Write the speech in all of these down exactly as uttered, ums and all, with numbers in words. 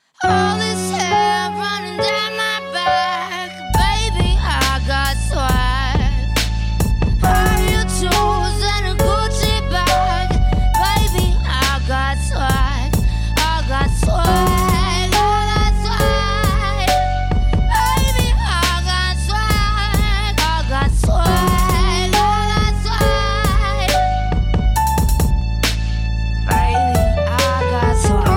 All this hair running down my back, baby, I got swag. High heel shoes and a Gucci bag, baby, I got swag. I got swag, I got swag, baby, I got swag. I got swag, I got swag, baby, I got swag.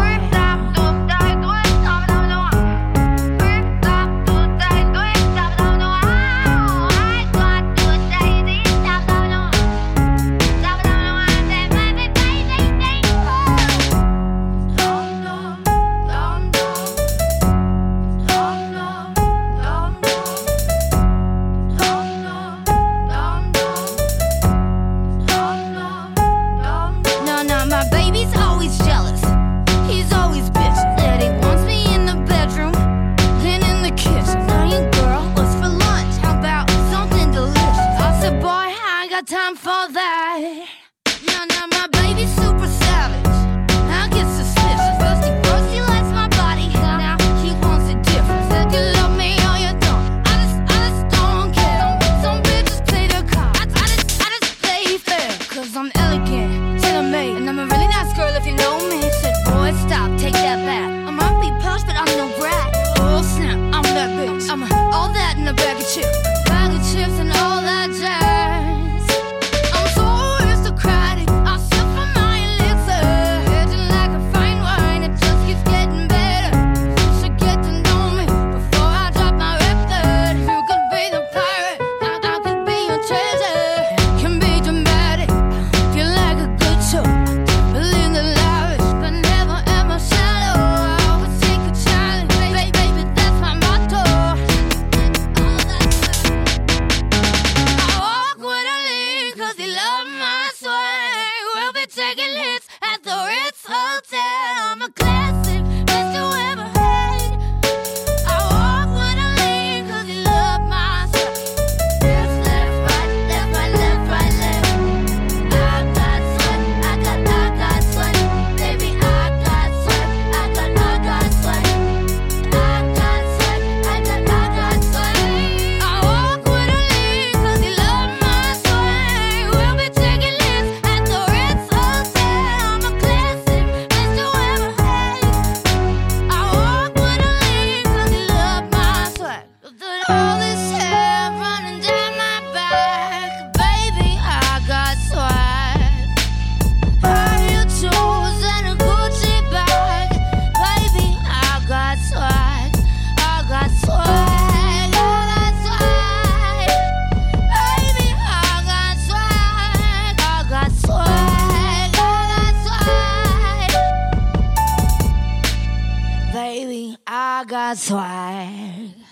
No, no, my baby's always jealous. He's always bitching that he wants me in the bedroom, then in the kitchen. Saying, girl, what's for lunch? How about something delicious? I said, boy, I ain't got time for that. No, no, my baby's super savage. I get suspicious. First he, first he likes my body, now he wants it different. Said you love me or you don't. I just, I just don't care. Some bitches play their cards. I, I just, I just play fair. Cause I'm elegant, tailor-made, and I'm a really nice girl if you know me. Said, boy, stop, take that back. I might be posh, but I'm no brat. Oh snap, I'm that bitch. I'm all that in a bag of chips, bag of chips and all that jazz. I'm so aristocratic, I sip from my elixir, aging like a fine wine, it just keeps getting better. You should get to know me before I drop my record. You could be the pirate, I, I could be your treasure. Can be dramatic, feel like a good show. Believe in the lavish, but never at my shadow. I always take a challenge, baby, baby, that's my motto. I walk with a lean, cause he love my swag. We'll be taking hits at the Ritz Hotel. I'm a classic, best you ever had. I walk with a lean, cause he love my swag. Left, left, right, left, right, left, right, left. I got swag, I got, I got swag. Baby, I got swag, I got, I got swag. I got swag, I got, I got swag. I walk with a lean, cause he love my swag. We'll be taking hits at the Ritz Hotel. I'm a classic, best you ever had. I walk with a lean, cause he love my swag. All this hair running down my back, baby, I got swag. High heel shoes and a Gucci bag, baby, I got swag. I got swag, I got swag, baby, I got swag. I got swag, I got swag, baby, I got swag.